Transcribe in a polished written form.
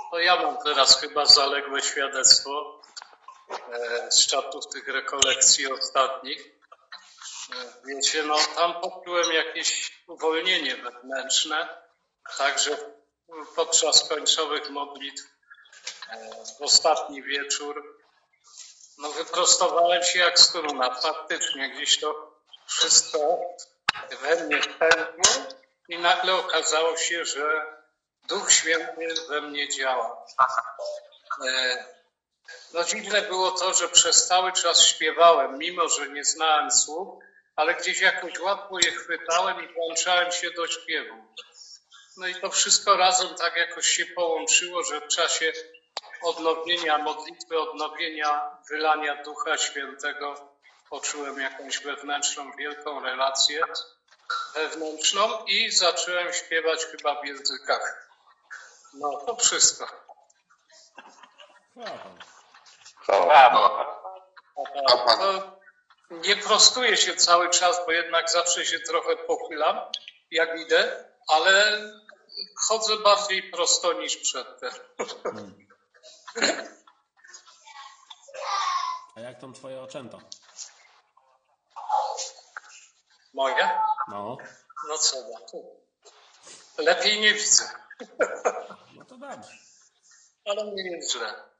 No ja mam teraz chyba zaległe świadectwo z czatów tych rekolekcji ostatnich. Wiecie, no tam poczułem jakieś uwolnienie wewnętrzne, także podczas końcowych modlitw w ostatni wieczór, no wyprostowałem się jak struna. Faktycznie gdzieś to wszystko we mnie pękło i nagle okazało się, że Duch Święty we mnie działa. No dziwne było to, że przez cały czas śpiewałem, mimo że nie znałem słów, ale gdzieś jakoś łatwo je chwytałem i włączałem się do śpiewu. No i to wszystko razem tak jakoś się połączyło, że w czasie odnowienia modlitwy, odnowienia wylania Ducha Świętego poczułem jakąś wewnętrzną, wielką relację wewnętrzną i zacząłem śpiewać chyba w językach. No to wszystko. No, nie prostuję się cały czas, bo jednak zawsze się trochę pochylam, jak idę, ale chodzę bardziej prosto niż przedtem. A jak tam twoje oczęta? Moje? No. No co da. Lepiej nie widzę. No to dobrze. Ale nie jest źle.